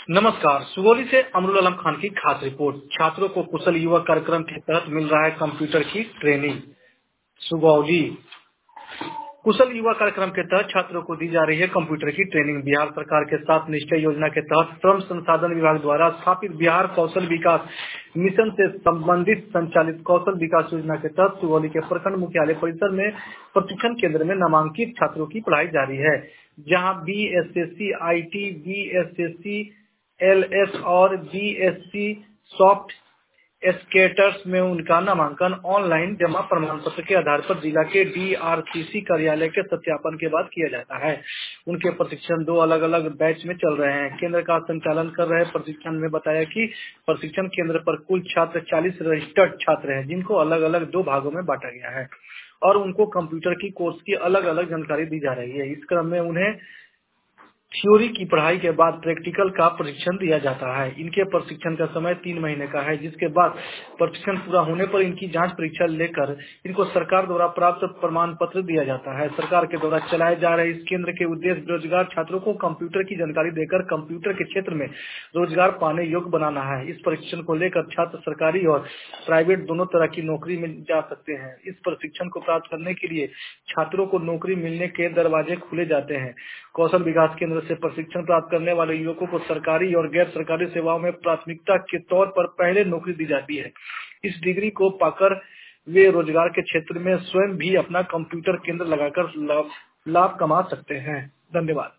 नमस्कार। सुगौली से अमरुल आलम खान की खास रिपोर्ट। छात्रों को कुशल युवा कार्यक्रम के तहत मिल रहा है कंप्यूटर की ट्रेनिंग। सुगौली कुशल युवा कार्यक्रम के तहत छात्रों को दी जा रही है कंप्यूटर की ट्रेनिंग। बिहार सरकार के साथ निश्चय योजना के तहत श्रम संसाधन विभाग द्वारा स्थापित बिहार कौशल विकास मिशन से संबंधित संचालित कौशल विकास योजना के तहत सुगौली के प्रखंड मुख्यालय परिसर में प्रशिक्षण केंद्र में नामांकित छात्रों की पढ़ाई जारी है, जहां BSSC IT, BSSC LS और BSc सॉफ्ट स्केटर्स में उनका नामांकन ऑनलाइन जमा प्रमाण पत्र के आधार पर जिला के DRCC कार्यालय के सत्यापन के बाद किया जाता है। उनके प्रशिक्षण 2 अलग अलग बैच में चल रहे हैं। केंद्र का संचालन कर रहे प्रशिक्षण में बताया कि प्रशिक्षण केंद्र पर कुल छात्र 40 रजिस्टर्ड छात्र हैं, जिनको अलग अलग 2 भागों में बांटा गया है और उनको कंप्यूटर की कोर्स की अलग अलग जानकारी दी जा रही है। इस क्रम में उन्हें थ्योरी की पढ़ाई के बाद प्रैक्टिकल का प्रशिक्षण दिया जाता है। इनके प्रशिक्षण का समय 3 महीने का है, जिसके बाद प्रशिक्षण पूरा होने पर इनकी जांच परीक्षा लेकर इनको सरकार द्वारा प्राप्त प्रमाण पत्र दिया जाता है। सरकार के द्वारा चलाए जा रहे इस केंद्र के उद्देश्य बेरोजगार छात्रों को कंप्यूटर की जानकारी देकर कंप्यूटर के क्षेत्र में रोजगार पाने योग्य बनाना है। इस प्रशिक्षण को लेकर छात्र सरकारी और प्राइवेट दोनों तरह की नौकरी में जा सकते हैं। इस प्रशिक्षण को प्राप्त करने के लिए छात्रों को नौकरी मिलने के दरवाजे खुले जाते हैं। कौशल विकास केंद्र से प्रशिक्षण प्राप्त करने वाले युवकों को सरकारी और गैर सरकारी सेवाओं में प्राथमिकता के तौर पर पहले नौकरी दी जाती है। इस डिग्री को पाकर वे रोजगार के क्षेत्र में स्वयं भी अपना कंप्यूटर केंद्र लगाकर लाभ कमा सकते हैं। धन्यवाद।